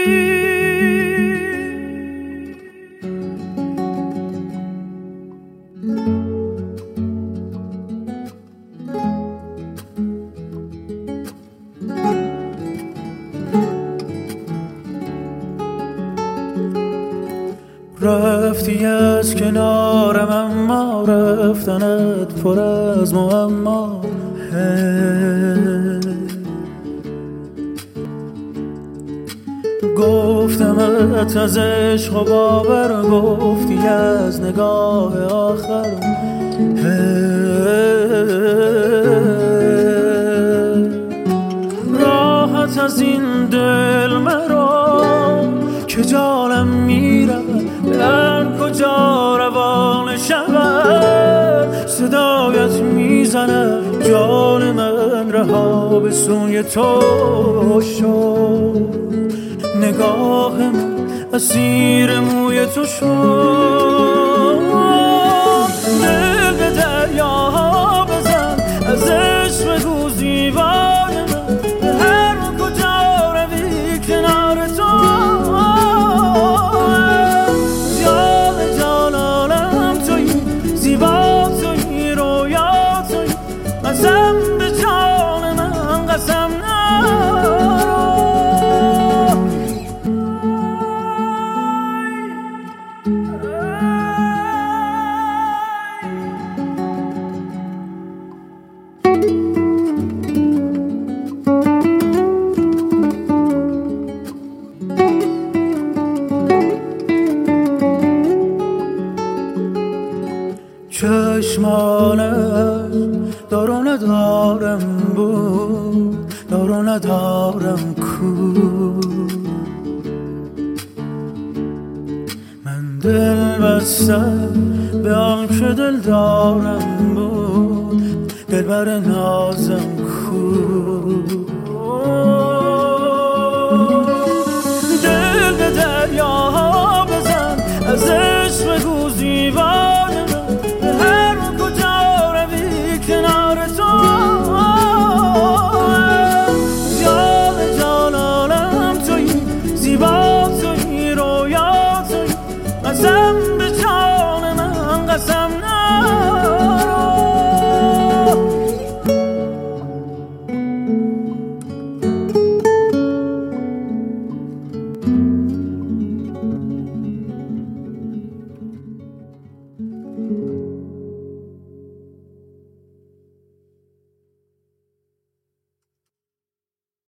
رفتی از کنارم اما رفتنت پر از معما. گفتمت از عشق و باور، گفتی از نگاه آخر. راحت از این دل مرا که جانم میرود، در کجا روان شود صدایت میزنه جان من رها به سوی تو شد. نگاه من اسیر موی تو شد. دل به دریاها بزن، از عشق بگو زیبای من، به هر کجا روی کنار تو. جان جانانم تویی، زیبا تویی، رویا تویی، قسم به جان من قسم نرو. چشمانش دار و ندارم بود، دار و ندارم کو. من دل بستم به آن که دل دارم بود، دلبر نازم کو.